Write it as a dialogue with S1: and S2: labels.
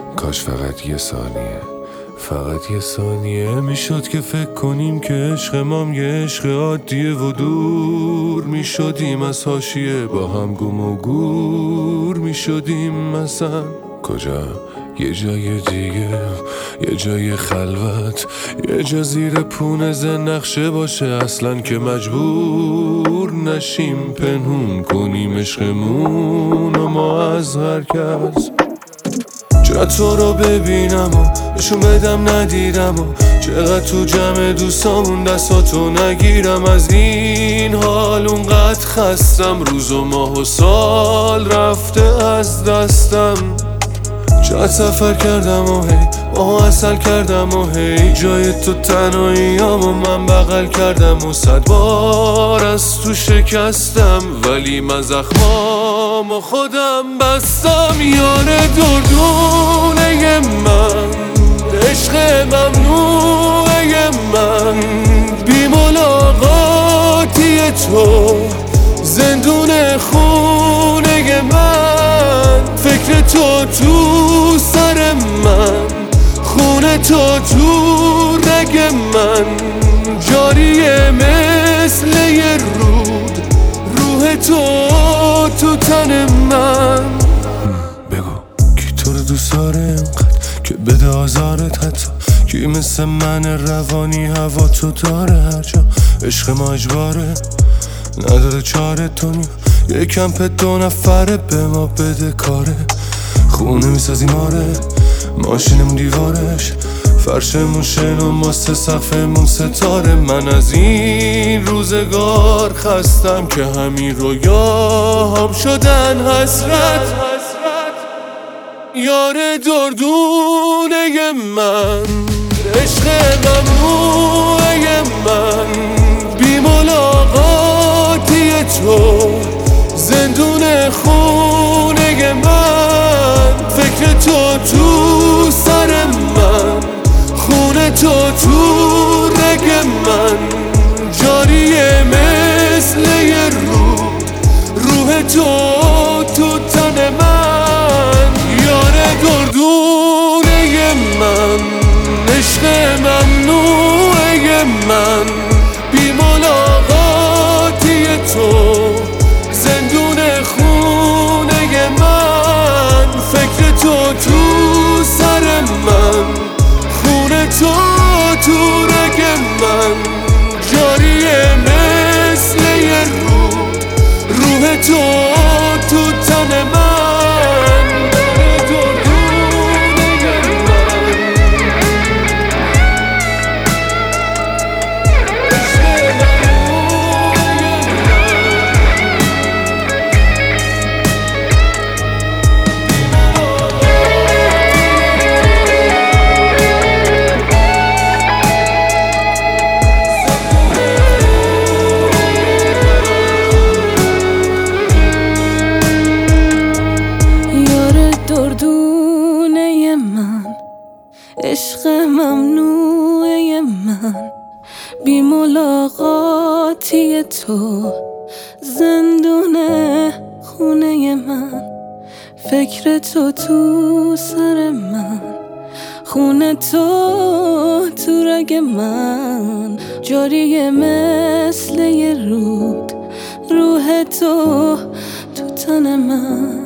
S1: کاش فقط یه ثانیه، فقط یه ثانیه میشد که فکر کنیم که عشق مام یه عشق عادیه و دور میشدیم از حاشیه، با هم گم و گور میشدیم. مثلا کجا؟ یه جای دیگه، یه جای خلوت، یه جا زیر پونه نقشه باشه اصلا که مجبور نشیم پنهون کنیم عشقمون و ما از هر کس. چرا تو رو ببینم و نشون بدم ندیدم و چقدر تو جمع دوستامون دستاتو نگیرم. از این حال اونقدر خستم، روز و ماه و سال رفته از دستم. چقدر سفر کردم و هی ماهو اصل کردم و هی جای تو تنهاییام و من بغل کردم و 100 بار از تو شکستم، ولی من زخمام و خودم بستم. یار دردونه من، عشق ممنوعه من، بی ملاقاتی تو زندون خونه من. فکر تو سر من، خونه تو رگ من، جاریه مثل یه رود، روح تو تن من. بگو کی تو رو دوست داره اینقدر که بده آزارت، حتی کی مثل من روانی هوا تو داره. هر جا عشق ما اجباره، نداره چاره. دنیا یکم پت 2 نفره، به ما بده کاره. خونه میسازیم آره، ماشینمون دیوارش، فرشمون شن و ماست سقفمون ستاره. من از این روزگار خستم که همین رویاهام شدن حسرت. یار دردونه من، عشق ممنوعه من، بی ملاقاتی تو زندون خونه من. فکر تو سر من، خونه تو رگ من، جاریه مثل یه رود، روح تو تن من. یار دردونه من، عشق ممنوعه من، بی ملاقاتی تو زندون خونه من. فکر تو سر من، خونه تو رگ من، جاریه مثل یه رود، روح تو تن من.
S2: دردونه من، عشق ممنوعه من، بی ملاقاتی تو زندون خونه من. فکر تو سر من، خونه تو رگ من، جاریه مثل یه رود، روح تو تن من.